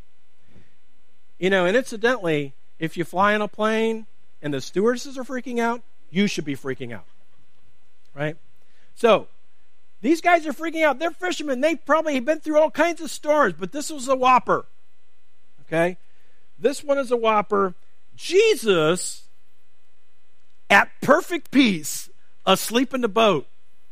You know, and incidentally, if you fly in a plane and the stewardesses are freaking out, you should be freaking out. Right? So, these guys are freaking out. They're fishermen. They probably have been through all kinds of storms, but this was a whopper. Okay? This one is a whopper. Jesus, at perfect peace, asleep in the boat.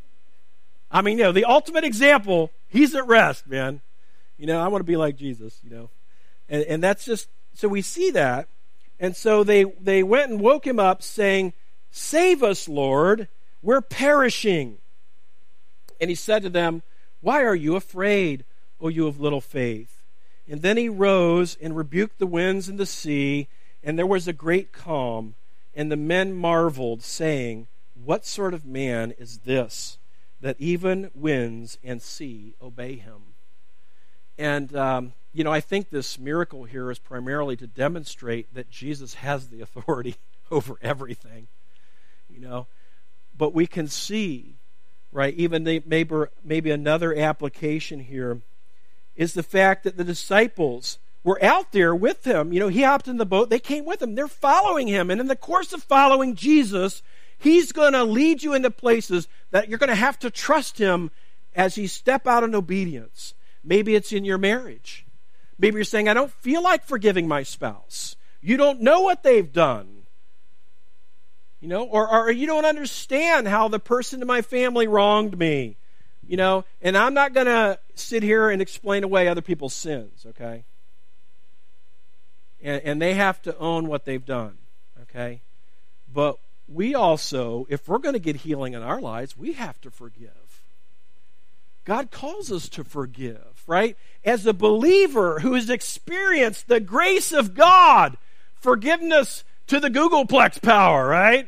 I mean, you know, the ultimate example, he's at rest, man. You know, I want to be like Jesus, you know. And, and that's just, so we see that. And so they, they went and woke him up saying, save us, Lord, we're perishing. And he said to them, why are you afraid, O you of little faith? And then he rose and rebuked the winds and the sea, and there was a great calm. And the men marveled, saying, what sort of man is this, that even winds and sea obey him? And, um, you know, I think this miracle here is primarily to demonstrate that Jesus has the authority over everything, you know. But we can see, right, even the, maybe, maybe another application here is the fact that the disciples were out there with him. You know, he hopped in the boat. They came with him. They're following him. And in the course of following Jesus, he's going to lead you into places that you're going to have to trust him as you step out in obedience. Maybe it's in your marriage. Maybe you're saying, I don't feel like forgiving my spouse. You don't know what they've done. You know, or, or you don't understand how the person in my family wronged me. You know, and I'm not going to sit here and explain away other people's sins, okay? And, and they have to own what they've done, okay? But we also, if we're going to get healing in our lives, we have to forgive. God calls us to forgive, right? As a believer who has experienced the grace of God, forgiveness to the Googleplex power, right?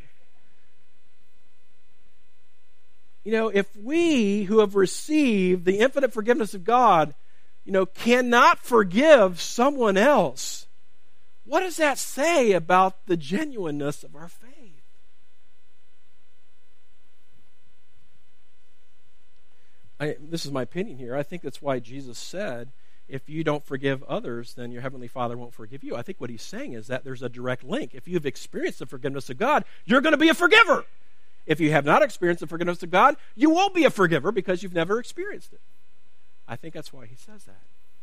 You know, if we who have received the infinite forgiveness of God, you know, cannot forgive someone else, what does that say about the genuineness of our faith? I, this is my opinion here. I think that's why Jesus said, if you don't forgive others, then your Heavenly Father won't forgive you. I think what he's saying is that there's a direct link. If you've experienced the forgiveness of God, you're going to be a forgiver. If you have not experienced the forgiveness of God, you won't be a forgiver because you've never experienced it. I think that's why he says that.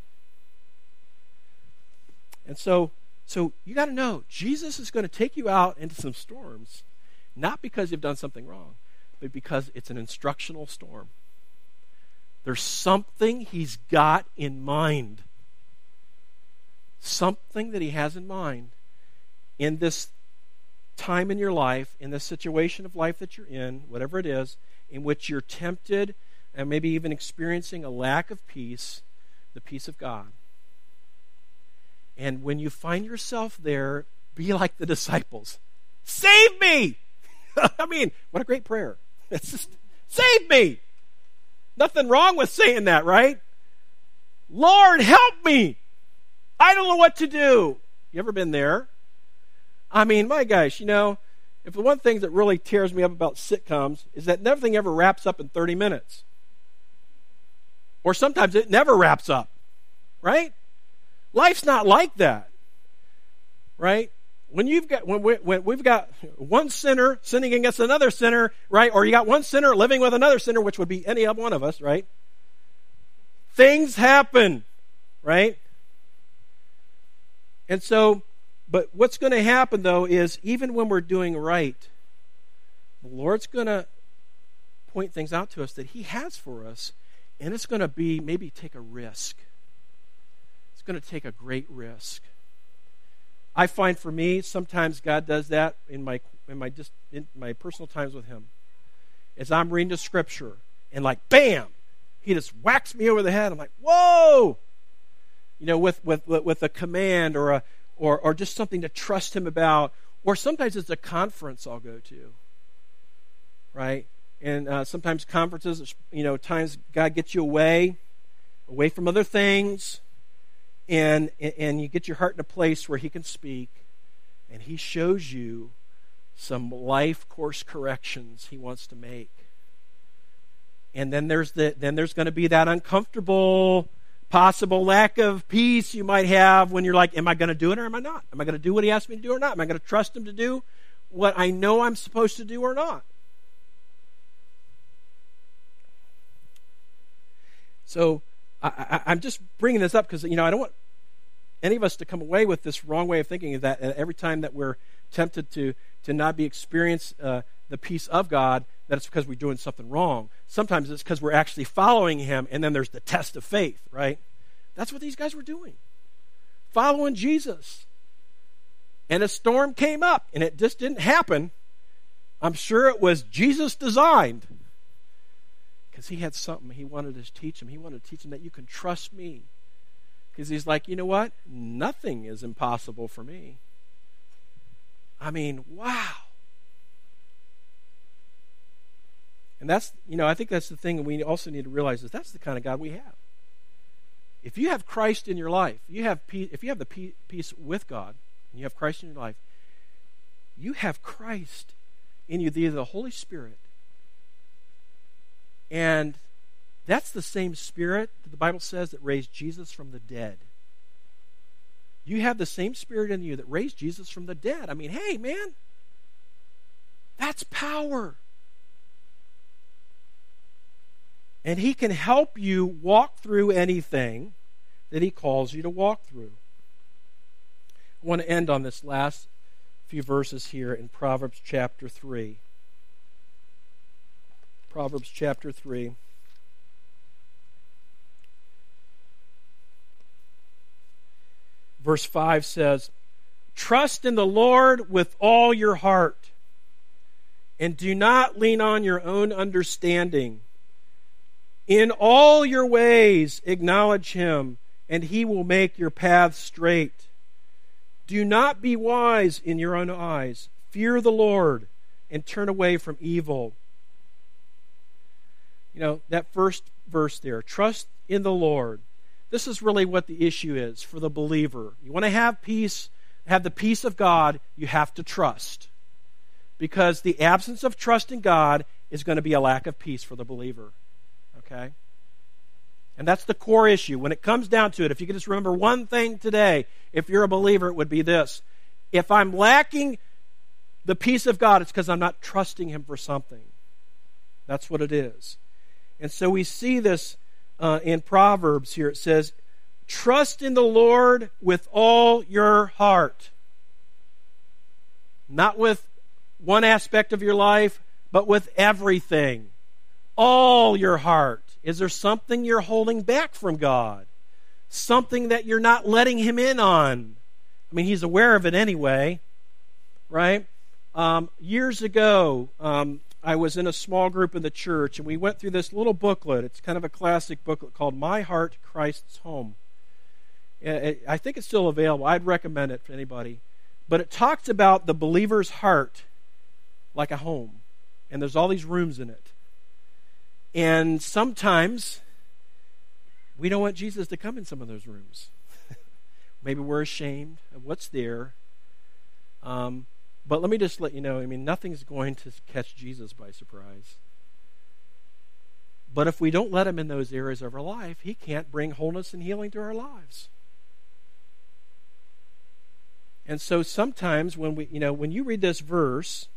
And so, so you got to know, Jesus is going to take you out into some storms, not because you've done something wrong, but because it's an instructional storm. There's something he's got in mind. Something that he has in mind in this time in your life, in this situation of life that you're in, whatever it is, in which you're tempted and maybe even experiencing a lack of peace, the peace of God. And when you find yourself there, be like the disciples. Save me! I mean, what a great prayer. It's just, save me! Nothing wrong with saying that, right? Lord, help me! I don't know what to do. You ever been there? I mean, my gosh, you know, if the one thing that really tears me up about sitcoms is that nothing ever wraps up in thirty minutes. Or sometimes it never wraps up, right? Life's not like that, right? When you've got when, we, when we've got one sinner sinning against another sinner, right? Or you got one sinner living with another sinner, which would be any one of us, right? Things happen, right? And so, but what's going to happen though is even when we're doing right, the Lord's going to point things out to us that he has for us, and it's going to be maybe take a risk. It's going to take a great risk. I find for me, sometimes God does that in my in my just in my personal times with him. As I'm reading the scripture, and like, bam, he just whacks me over the head. I'm like, whoa! You know, with with with a command or a or or just something to trust him about. Or sometimes it's a conference I'll go to, right? And uh, sometimes conferences, you know, times God gets you away, away from other things. And and you get your heart in a place where he can speak, and he shows you some life course corrections he wants to make. And then there's the then there's going to be that uncomfortable possible lack of peace you might have when you're like, am I going to do it or am I not? Am I going to do what he asked me to do or not? Am I going to trust him to do what I know I'm supposed to do or not? So I, I, I'm just bringing this up because, you know, I don't want any of us to come away with this wrong way of thinking is that every time that we're tempted to to not be experience uh, the peace of God, that it's because we're doing something wrong. Sometimes it's because we're actually following him, and then there's the test of faith, right? That's what these guys were doing. Following Jesus. And a storm came up, and it just didn't happen. I'm sure it was Jesus designed. Because he had something he wanted to teach him. He wanted to teach him that you can trust me. Because he's like, you know what? Nothing is impossible for me. I mean, wow. And that's, you know, I think that's the thing we also need to realize is that's the kind of God we have. If you have Christ in your life, you have peace, if you have the peace with God, and you have Christ in your life, you have Christ in you, the, the Holy Spirit. And that's the same Spirit that the Bible says that raised Jesus from the dead. You have the same Spirit in you that raised Jesus from the dead. I mean, hey, man, that's power. And he can help you walk through anything that he calls you to walk through. I want to end on this last a few verses here in Proverbs chapter three. Proverbs chapter three. Verse five says, "Trust in the Lord with all your heart, and do not lean on your own understanding. In all your ways acknowledge him, and he will make your paths straight. Do not be wise in your own eyes. Fear the Lord, and turn away from evil." You know, that first verse there, trust in the Lord. This is really what the issue is for the believer. You want to have peace, have the peace of God, you have to trust. Because the absence of trust in God is going to be a lack of peace for the believer. Okay? And that's the core issue. When it comes down to it, if you could just remember one thing today, if you're a believer, it would be this. If I'm lacking the peace of God, it's because I'm not trusting him for something. That's what it is. And so we see this uh, in Proverbs here. It says, trust in the Lord with all your heart. Not with one aspect of your life, but with everything. All your heart. Is there something you're holding back from God? Something that you're not letting him in on? I mean, he's aware of it anyway, right? Um, years ago, um, I was in a small group in the church, and we went through this little booklet. It's kind of a classic booklet called My Heart, Christ's Home. I think it's still available. I'd recommend it for anybody. But it talks about the believer's heart like a home. And there's all these rooms in it. And sometimes we don't want Jesus to come in some of those rooms. Maybe we're ashamed of what's there. Um, but let me just let you know, I mean, nothing's going to catch Jesus by surprise. But if we don't let him in those areas of our life, he can't bring wholeness and healing to our lives. And so sometimes when we, you know, when you read this verse,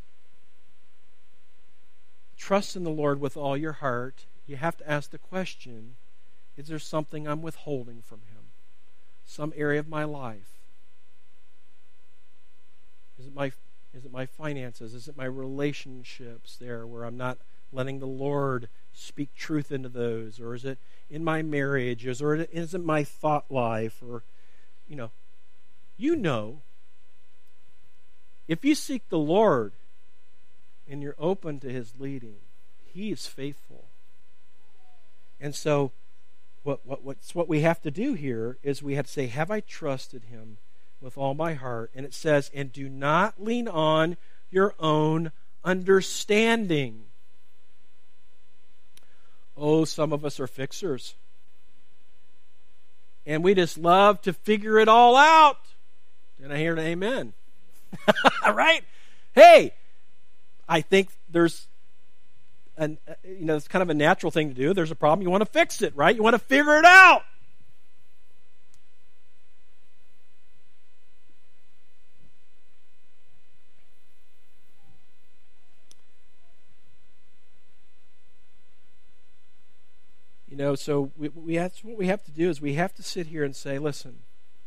trust in the Lord with all your heart, you have to ask the question, is there something I'm withholding from him? Some area of my life? Is it my is it my finances? Is it my relationships there where I'm not letting the Lord speak truth into those? Or is it in my marriages? Or is it my thought life? Or, you know, you know, if you seek the Lord and you're open to his leading, he is faithful. And so what what what's what we have to do here is we have to say, have I trusted him with all my heart? And it says, and do not lean on your own understanding. Oh, some of us are fixers. And we just love to figure it all out. Did I hear an amen? Right? Hey, I think there's, an, you know, it's kind of a natural thing to do. There's a problem. You want to fix it, right? You want to figure it out. You know, so we, we have, what we have to do is we have to sit here and say, listen,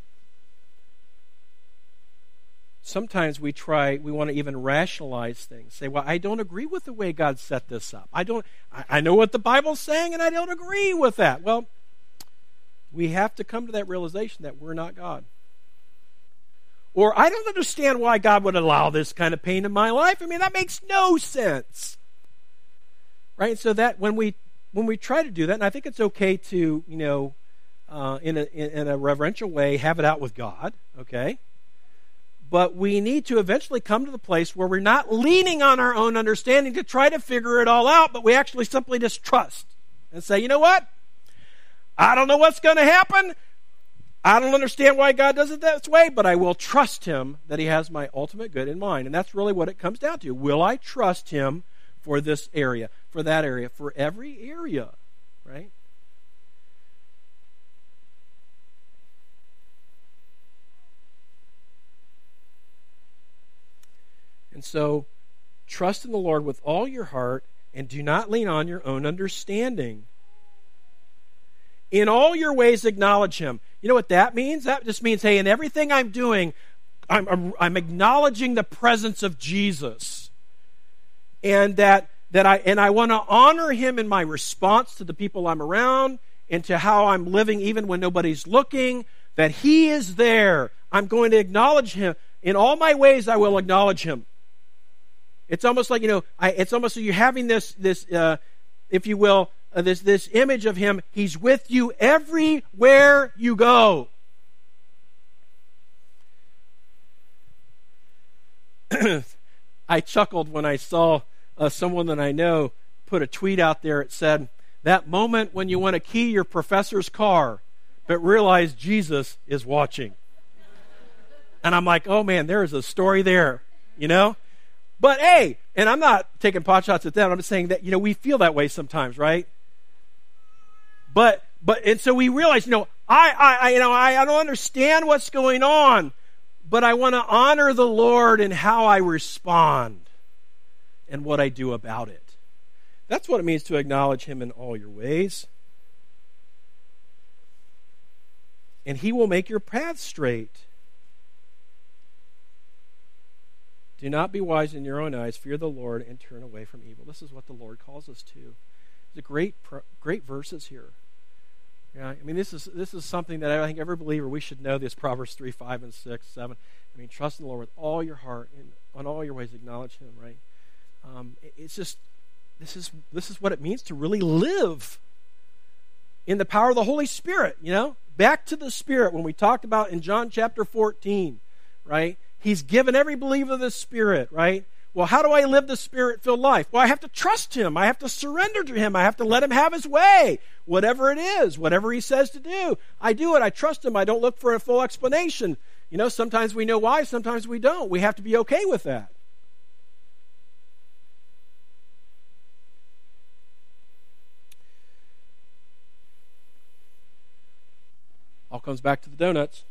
sometimes we try, we want to even rationalize things. Say, well, I don't agree with the way God set this up. I don't, I, I know what the Bible's saying, and I don't agree with that. Well, we have to come to that realization that we're not God. Or, I don't understand why God would allow this kind of pain in my life. I mean, that makes no sense. Right? So that when we when we try to do that, and I think it's okay to, you know, uh, in a in, in a reverential way, have it out with God, okay? But we need to eventually come to the place where we're not leaning on our own understanding to try to figure it all out, but we actually simply just trust and say, you know what? I don't know what's going to happen. I don't understand why God does it this way, but I will trust him that he has my ultimate good in mind. And that's really what it comes down to. Will I trust him for this area, for that area, for every area, right? And so, trust in the Lord with all your heart, and do not lean on your own understanding. In all your ways acknowledge him. You know what that means? That just means, hey, in everything I'm doing, I'm, I'm, I'm acknowledging the presence of Jesus. And that, that I, and I want to honor him in my response to the people I'm around and to how I'm living even when nobody's looking, that he is there. I'm going to acknowledge him. In all my ways, I will acknowledge him. It's almost like, you know, I, it's almost like you're having this, this uh, if you will, uh, this, this image of him. He's with you everywhere you go. I chuckled when I saw uh, someone that I know put a tweet out there. It said, that moment when you want to key your professor's car, but realize Jesus is watching. And I'm like, oh man, there is a story there, you know? But hey, and I'm not taking pot shots at them. I'm just saying that, you know, we feel that way sometimes, right? But, but, and so we realize, you know, I, I, I you know, I, I don't understand what's going on, but I want to honor the Lord in how I respond and what I do about it. That's what it means to acknowledge him in all your ways. And he will make your path straight. Do not be wise in your own eyes. Fear the Lord and turn away from evil. This is what the Lord calls us to. There's great, great verses here. Yeah, I mean, this is this is something that I think every believer, we should know this. Proverbs three, five, and six, seven. I mean, trust in the Lord with all your heart and on all your ways acknowledge him, right? Um, it, it's just, this is this is what it means to really live in the power of the Holy Spirit, you know? Back to the Spirit when we talked about in John chapter fourteen, right? He's given every believer the Spirit, right? Well, how do I live the Spirit-filled life? Well, I have to trust him. I have to surrender to him. I have to let him have his way. Whatever it is, whatever he says to do, I do it. I trust him. I don't look for a full explanation. You know, sometimes we know why, sometimes we don't. We have to be okay with that. All comes back to the donuts.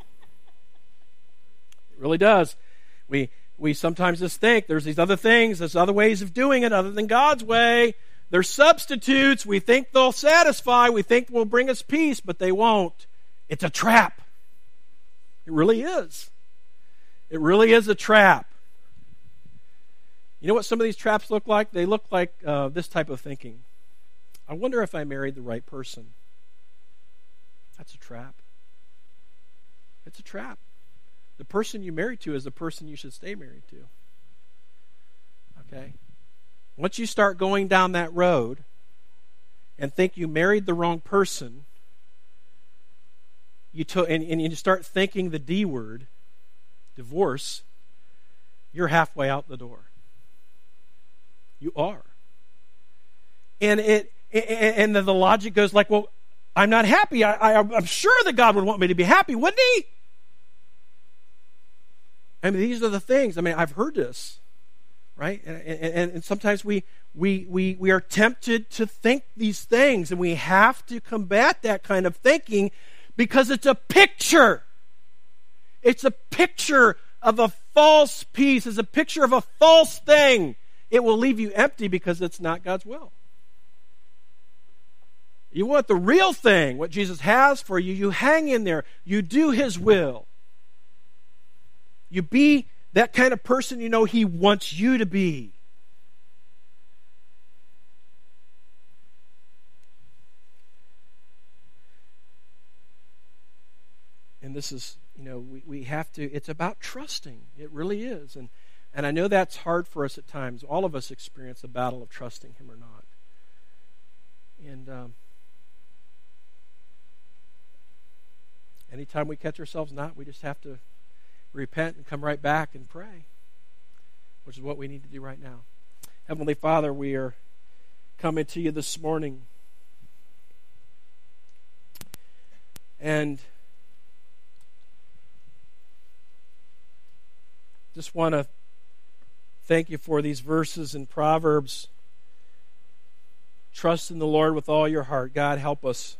It really does. We we sometimes just think there's these other things, there's other ways of doing it other than God's way. They're substitutes. We think they'll satisfy. We think will bring us peace, but they won't. It's a trap. It really is. It really is a trap. You know what some of these traps look like? They look like uh, this type of thinking. I wonder if I married the right person. That's a trap. It's a trap. The person you marry to is the person you should stay married to. Okay? Once you start going down that road and think you married the wrong person, you to, and, and you start thinking the D word, divorce, you're halfway out the door. You are. And it and the logic goes like, well, I'm not happy. I, I, I'm sure that God would want me to be happy, wouldn't he? I mean, these are the things. I mean, I've heard this, right? And, and, and sometimes we, we, we, we are tempted to think these things, and we have to combat that kind of thinking because it's a picture. It's a picture of a false peace. It's a picture of a false thing. It will leave you empty because it's not God's will. You want the real thing, what Jesus has for you, you hang in there. You do his will. You be that kind of person you know he wants you to be. And this is, you know, we, we have to, it's about trusting. It really is. And, and I know that's hard for us at times. All of us experience the battle of trusting him or not. And um, anytime we catch ourselves not, we just have to repent and come right back and pray, which is what we need to do right now. Heavenly Father, we are coming to you this morning. And just want to thank you for these verses in Proverbs. Trust in the Lord with all your heart. God, help us.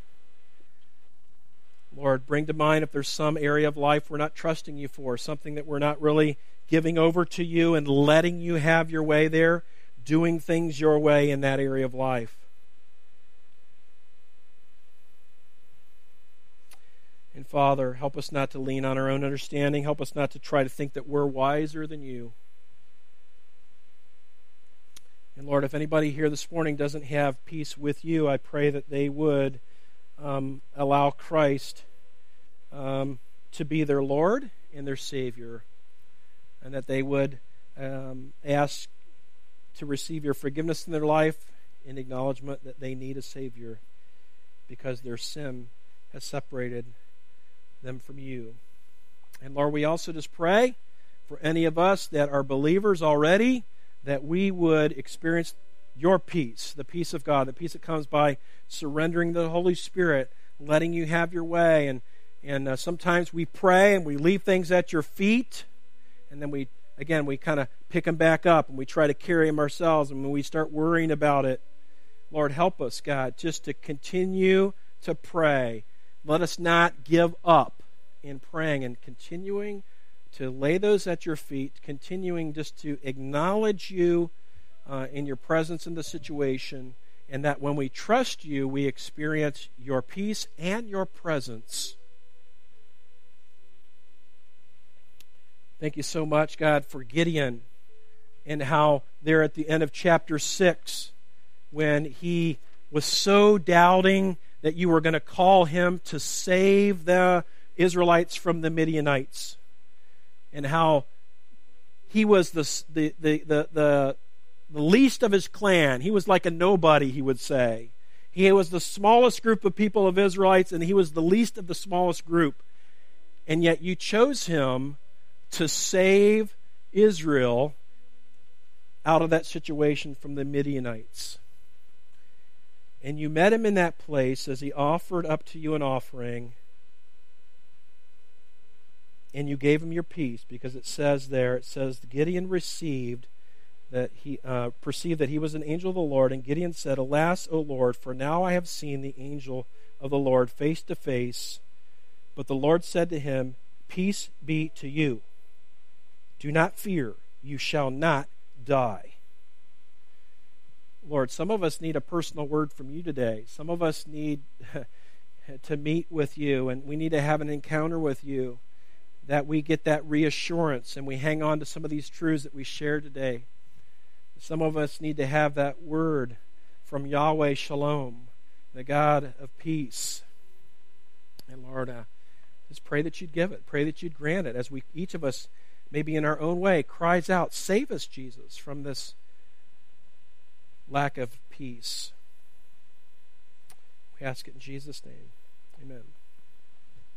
Lord, bring to mind if there's some area of life we're not trusting you for, something that we're not really giving over to you and letting you have your way there, doing things your way in that area of life. And Father, help us not to lean on our own understanding. Help us not to try to think that we're wiser than you. And Lord, if anybody here this morning doesn't have peace with you, I pray that they would um, allow Christ um, to be their Lord and their Savior, and that they would um, ask to receive your forgiveness in their life in acknowledgement that they need a Savior because their sin has separated them from you. And Lord, we also just pray for any of us that are believers already, that we would experience your peace, the peace of God, the peace that comes by surrendering to the Holy Spirit, letting you have your way. And, and uh, sometimes we pray and we leave things at your feet, and then we, again, we kind of pick them back up and we try to carry them ourselves, and when we start worrying about it, Lord, help us, God, just to continue to pray. Let us not give up in praying and continuing to lay those at your feet, continuing just to acknowledge you uh, in your presence in the situation, and that when we trust you, we experience your peace and your presence. Thank you so much, God, for Gideon and how there at the end of chapter six, when he was so doubting that you were going to call him to save the Israelites from the Midianites, and how he was the, the, the, the, the, the least of his clan. He was like a nobody, he would say. He was the smallest group of people of Israelites, and he was the least of the smallest group. And yet you chose him to save Israel out of that situation from the Midianites. And you met him in that place as he offered up to you an offering, and you gave him your peace, because it says there, it says Gideon received that he uh, perceived that he was an angel of the Lord, and Gideon said, "Alas, O Lord, for now I have seen the angel of the Lord face to face." But the Lord said to him, "Peace be to you. Do not fear, you shall not die." Lord, some of us need a personal word from you today. Some of us need to meet with you, and we need to have an encounter with you, that we get that reassurance and we hang on to some of these truths that we shared today. Some of us need to have that word from Yahweh Shalom, the God of peace. And Lord, uh, just pray that you'd give it. Pray that you'd grant it, as we, each of us, maybe in our own way, cries out, "Save us, Jesus, from this lack of peace." We ask it in Jesus' name. Amen.